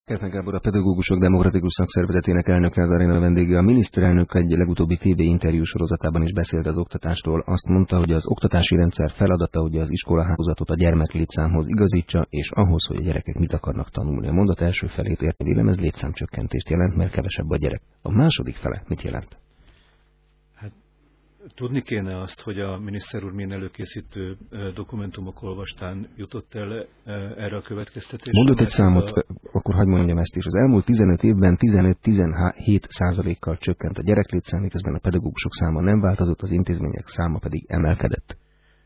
Kertner Gábor, a Pedagógusok Demokratikus Szakszervezetének elnöke, az aréna vendége. A miniszterelnök egy legutóbbi TV interjú sorozatában is beszélt az oktatásról. Azt mondta, hogy az oktatási rendszer feladata, hogy az iskolahálózatot a gyermeklétszámhoz igazítsa, és ahhoz, hogy a gyerekek mit akarnak tanulni. A mondat első felét értelmében ez létszámcsökkentést jelent, mert kevesebb a gyerek. A második fele mit jelent? Tudni kéne azt, hogy a miniszter úr milyen előkészítő dokumentumok olvastán jutott el erre a következtetésre. Mondott egy számot, akkor hadd mondjam ezt is. Az elmúlt 15 évben 15-17%-kal csökkent a gyereklétszám, miközben a pedagógusok száma nem változott, az intézmények száma pedig emelkedett.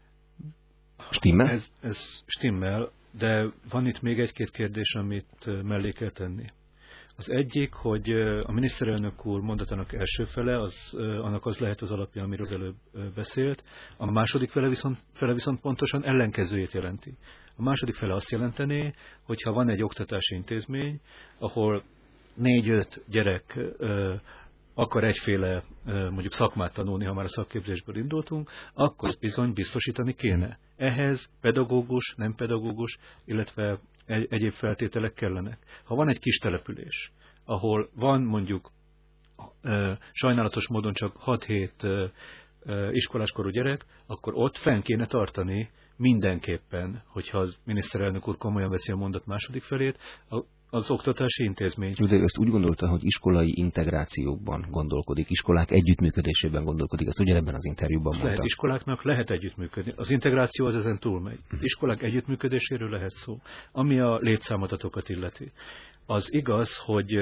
Stimmel? Ez stimmel, de van itt még egy-két kérdés, amit mellé kell tenni. Az egyik, hogy a miniszterelnök úr mondatának első fele, annak az lehet az alapja, amiről az előbb beszélt. A második fele viszont pontosan ellenkezőjét jelenti. A második fele azt jelentené, hogyha van egy oktatási intézmény, ahol 4-5 gyerek akar egyféle mondjuk szakmát tanulni, ha már a szakképzésből indultunk, akkor bizony biztosítani kéne. Ehhez pedagógus, nem pedagógus, illetve egyéb feltételek kellenek. Ha van egy kis település, ahol van mondjuk sajnálatos módon csak 6-7 iskoláskorú gyerek, akkor ott fenn kéne tartani mindenképpen, hogyha az miniszterelnök úr komolyan veszi a mondat második felét, az oktatási intézmény. De ezt úgy gondolta, hogy iskolai integrációkban gondolkodik, iskolák együttműködésében gondolkodik, ezt ugyanebben az interjúban mondta. Lehet, iskoláknak lehet együttmüködni. Az integráció az ezen túlmegy. Az iskolák együttműködéséről lehet szó. Ami a létszámadatokat illeti. Az igaz, hogy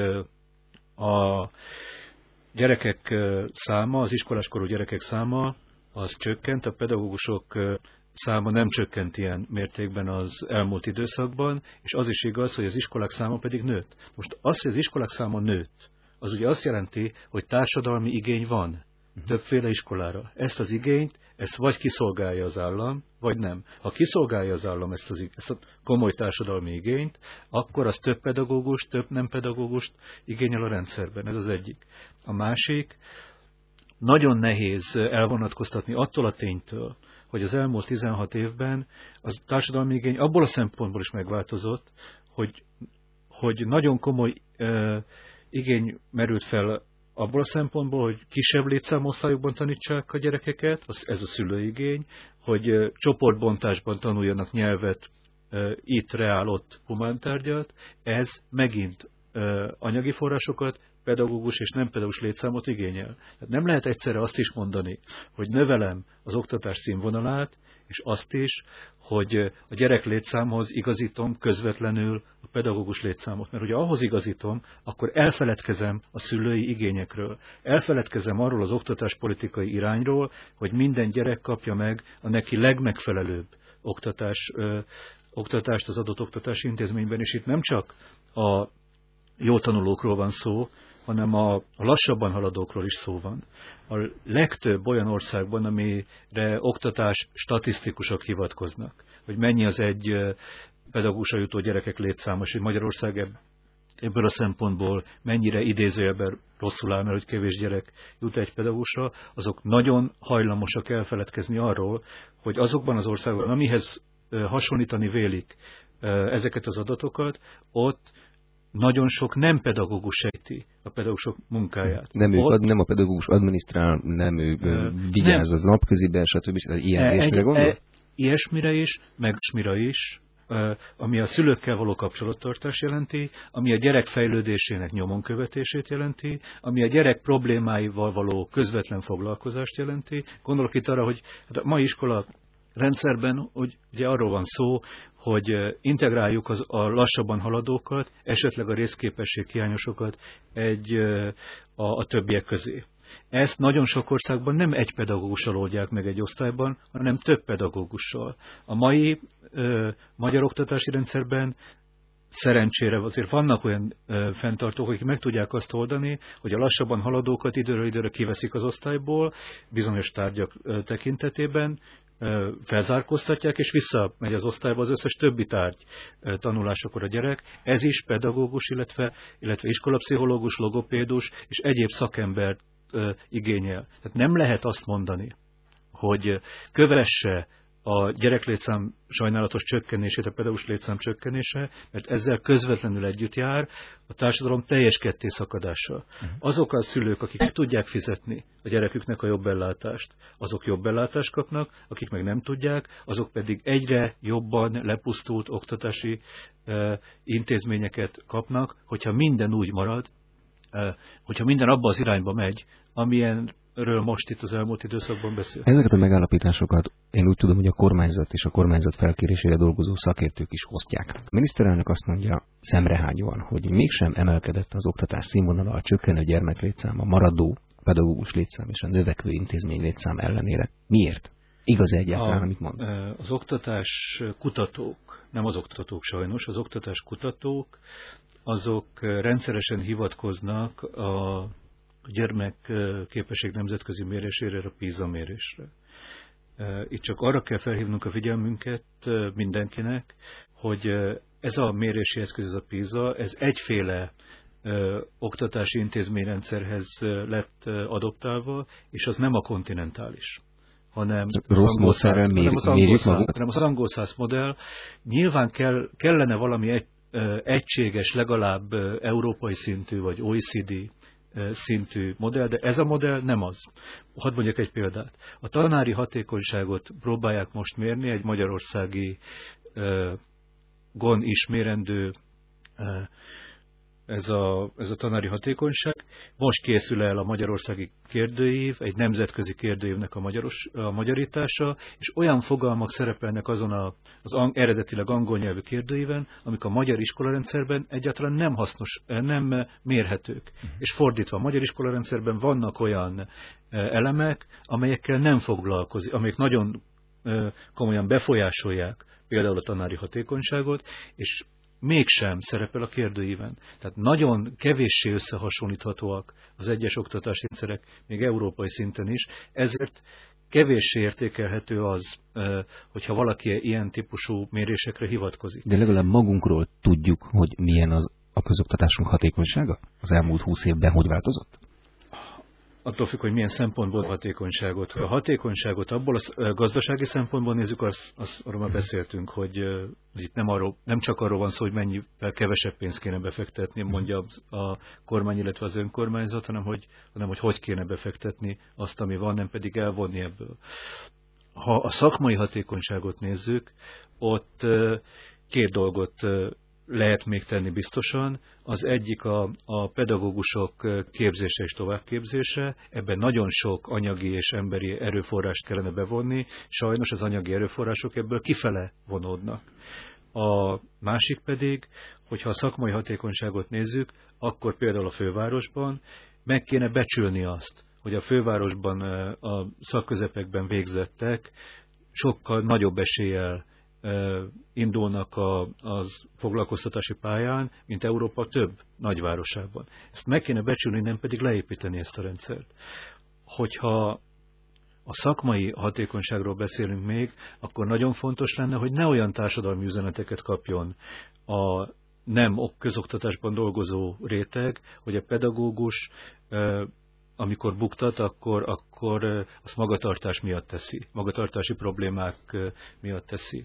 a gyerekek száma, az iskoláskorú gyerekek száma, az csökkent, a pedagógusok száma nem csökkent ilyen mértékben az elmúlt időszakban, és az is igaz, hogy az iskolák száma pedig nőtt. Most az, hogy az iskolák száma nőtt, az ugye azt jelenti, hogy társadalmi igény van többféle iskolára. Ezt az igényt, ezt vagy kiszolgálja az állam, vagy nem. Ha kiszolgálja az állam ezt a komoly társadalmi igényt, akkor az több pedagógust, több nem pedagógust igényel a rendszerben. Ez az egyik. A másik, nagyon nehéz elvonatkoztatni attól a ténytől, hogy az elmúlt 16 évben az társadalmi igény abból a szempontból is megváltozott, hogy nagyon komoly igény merült fel abból a szempontból, hogy kisebb létszámosztályokban tanítsák a gyerekeket, ez a szülőigény, hogy csoportbontásban tanuljanak nyelvet, itt reál, ott humántárgyat, ez megint anyagi forrásokat, pedagógus és nem pedagógus létszámot igényel. Tehát nem lehet egyszerre azt is mondani, hogy növelem az oktatás színvonalát, és azt is, hogy a gyerek létszámhoz igazítom közvetlenül a pedagógus létszámot. Mert ugye ahhoz igazítom, akkor elfeledkezem a szülői igényekről. Elfeledkezem arról az oktatáspolitikai irányról, hogy minden gyerek kapja meg a neki legmegfelelőbb oktatást az adott oktatási intézményben. És itt nem csak a jó tanulókról van szó, hanem a lassabban haladókról is szó van. A legtöbb olyan országban, amire oktatás statisztikusok hivatkoznak, hogy mennyi az egy pedagógusra jutó gyerekek létszáma, és Magyarország ebből a szempontból mennyire idézőjelben rosszul áll, mert hogy kevés gyerek jut egy pedagógusra, azok nagyon hajlamosak elfeledkezni arról, hogy azokban az országokban, amihez hasonlítani vélik ezeket az adatokat, ott nagyon sok nem pedagógus sejti a pedagógusok munkáját. Nem a pedagógus adminisztrál, nem ő vigyáz az napköziben, stb. Ilyesmire gondol? Ilyesmire is, meg mire is, ami a szülőkkel való kapcsolattartást jelenti, ami a gyerek fejlődésének nyomon követését jelenti, ami a gyerek problémáival való közvetlen foglalkozást jelenti. Gondolok itt arra, hogy a mai iskola rendszerben, hogy ugye arról van szó, hogy integráljuk a lassabban haladókat, esetleg a részképesség hiányosokat a többiek közé. Ezt nagyon sok országban nem egy pedagógussal oldják meg egy osztályban, hanem több pedagógussal. A mai magyar oktatási rendszerben szerencsére azért vannak olyan fenntartók, akik meg tudják azt oldani, hogy a lassabban haladókat időről időre kiveszik az osztályból, bizonyos tárgyak tekintetében, felzárkóztatják, és visszamegy az osztályba az összes többi tárgy tanulásakor a gyerek. Ez is pedagógus, illetve iskolapszichológus, logopédus és egyéb szakembert igényel. Tehát nem lehet azt mondani, hogy kövesse a gyereklétszám sajnálatos csökkenését, a pedagógus létszám csökkenése, mert ezzel közvetlenül együtt jár a társadalom teljes kettészakadása. Azok a szülők, akik tudják fizetni a gyereküknek a jobb ellátást, azok jobb ellátást kapnak, akik meg nem tudják, azok pedig egyre jobban lepusztult oktatási intézményeket kapnak, hogyha minden úgy marad, hogyha minden abba az irányba megy, amilyenről most itt az elmúlt időszakban beszél. Ezeket a megállapításokat én úgy tudom, hogy a kormányzat és a kormányzat felkérésére dolgozó szakértők is osztják. A miniszterelnök azt mondja szemrehányóan, hogy mégsem emelkedett az oktatás színvonala a csökkenő gyermeklétszám, a maradó pedagógus létszám és a növekvő intézmény létszám ellenére. Miért? Igaz egyáltalán, amit mond? Az oktatás kutatók, nem az oktatók sajnos, az oktatás kutatók, azok rendszeresen hivatkoznak a gyermekképesség nemzetközi mérésére, a PISA mérésre. Itt csak arra kell felhívnunk a figyelmünket mindenkinek, hogy ez a mérési eszköz, ez a PISA, ez egyféle oktatási intézményrendszerhez lett adoptálva, és az nem a kontinentális, hanem az angol száz modell. Nyilván kellene valami egységes, legalább európai szintű, vagy OECD szintű modell, de ez a modell nem az. Hadd mondjak egy példát. A tanári hatékonyságot próbálják most mérni, egy magyarországi gon is mérendő ez a tanári hatékonyság. Most készül el a magyarországi kérdőív, egy nemzetközi kérdőívnek a magyarítása, és olyan fogalmak szerepelnek azon az eredetileg angol nyelvű kérdőíven, amik a magyar iskolarendszerben egyáltalán nem hasznos, nem mérhetők. És fordítva, a magyar iskolarendszerben vannak olyan elemek, amelyekkel nem foglalkozik, amelyek nagyon komolyan befolyásolják például a tanári hatékonyságot, és mégsem szerepel a kérdőíven. Tehát nagyon kevéssé összehasonlíthatóak az egyes oktatási rendszerek, még európai szinten is, ezért kevéssé értékelhető az, hogyha valaki ilyen típusú mérésekre hivatkozik. De legalább magunkról tudjuk, hogy milyen a közoktatásunk hatékonysága? Az elmúlt 20 évben hogy változott? Attól függ, hogy milyen szempontból hatékonyságot. A hatékonyságot abból a gazdasági szempontból nézzük, arról már beszéltünk, hogy itt nem csak arról van szó, hogy mennyivel kevesebb pénzt kéne befektetni, mondja a kormány, illetve az önkormányzat, hanem hogy kéne befektetni azt, ami van, nem pedig elvonni ebből. Ha a szakmai hatékonyságot nézzük, ott két dolgot lehet még tenni biztosan. Az egyik a pedagógusok képzése és továbbképzése. Ebben nagyon sok anyagi és emberi erőforrást kellene bevonni. Sajnos az anyagi erőforrások ebből kifele vonódnak. A másik pedig, hogyha a szakmai hatékonyságot nézzük, akkor például a fővárosban meg kéne becsülni azt, hogy a fővárosban a szakközepekben végzettek sokkal nagyobb eséllyel indulnak az foglalkoztatási pályán, mint Európa több nagyvárosában. Ezt meg kéne becsülni, nem pedig leépíteni ezt a rendszert. Hogyha a szakmai hatékonyságról beszélünk még, akkor nagyon fontos lenne, hogy ne olyan társadalmi üzeneteket kapjon a nem közoktatásban dolgozó réteg, hogy a pedagógus amikor buktat, akkor azt magatartás miatt teszi, magatartási problémák miatt teszi.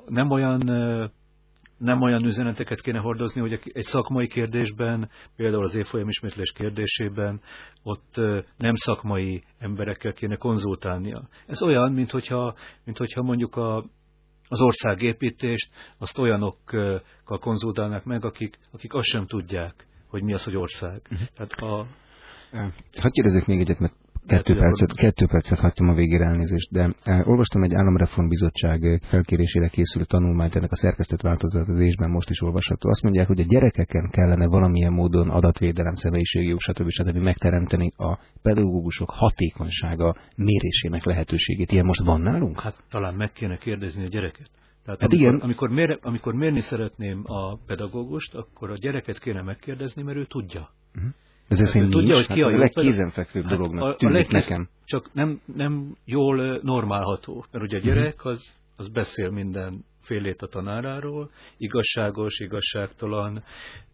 Nem olyan üzeneteket kéne hordozni, hogy egy szakmai kérdésben, például az évfolyam ismétlés kérdésében, ott nem szakmai emberekkel kéne konzultálnia. Ez olyan, minthogyha mondjuk az országépítést, azt olyanokkal konzultálnak meg, akik azt sem tudják, hogy mi az, hogy ország. Tehát hadd kérdezzek még egyet, mert kettő percet hagytam a végére, elnézést, de olvastam egy államreformbizottság felkérésére készülő tanulmányt, ennek a szerkesztett változatban most is olvasható. Azt mondják, hogy a gyerekeken kellene valamilyen módon adatvédelem, személyiségi jog, stb. Megteremteni a pedagógusok hatékonysága mérésének lehetőségét. Ilyen most van nálunk? Hát talán meg kéne kérdezni a gyereket. Tehát amikor mérni szeretném a pedagógust, akkor a gyereket kéne megkérdezni, mert ő tudja. Ez szerint tudja, hogy ki a legkézenfekvőbb dolognak tűnik nekem. Csak nem jól normálható, mert ugye a gyerek az beszél mindenfélét a tanáráról, igazságos, igazságtalan,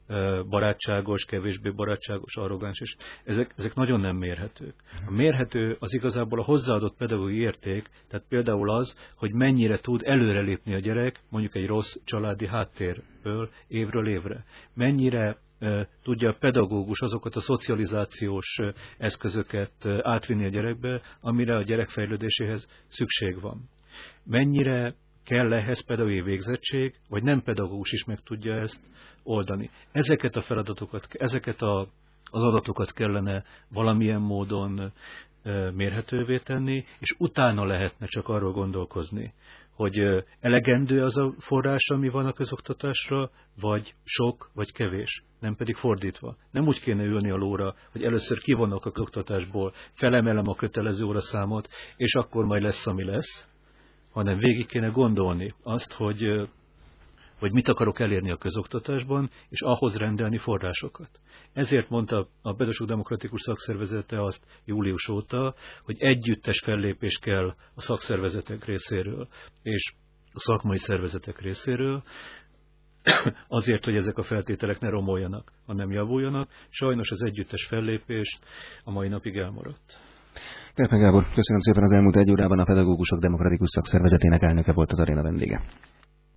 barátságos, kevésbé barátságos, arrogáns, és ezek nagyon nem mérhetők. A mérhető az igazából a hozzáadott pedagógiai érték, tehát például az, hogy mennyire tud előrelépni a gyerek, mondjuk egy rossz családi háttérből évről évre. Mennyire tudja a pedagógus azokat a szocializációs eszközöket átvinni a gyerekbe, amire a gyerek fejlődéséhez szükség van. Mennyire kell ehhez pedagógiai végzettség, vagy nem pedagógus is meg tudja ezt oldani. Ezeket a feladatokat, ezeket az adatokat kellene valamilyen módon mérhetővé tenni, és utána lehetne csak arról gondolkozni, hogy elegendő az a forrás, ami van a közoktatásra, vagy sok, vagy kevés. Nem pedig fordítva. Nem úgy kéne ülni a lóra, hogy először kivonok a közoktatásból, felemelem a kötelező óraszámot, és akkor majd lesz, ami lesz, hanem végig kéne gondolni azt, hogy mit akarok elérni a közoktatásban, és ahhoz rendelni forrásokat. Ezért mondta a Pedagógus Demokratikus Szakszervezete azt július óta, hogy együttes fellépés kell a szakszervezetek részéről, és a szakmai szervezetek részéről, azért, hogy ezek a feltételek ne romoljanak, hanem javuljanak. Sajnos az együttes fellépés a mai napig elmaradt. Kerpen Gábor, köszönöm szépen, az elmúlt egy órában a Pedagógusok Demokratikus Szakszervezetének elnöke volt az aréna vendége.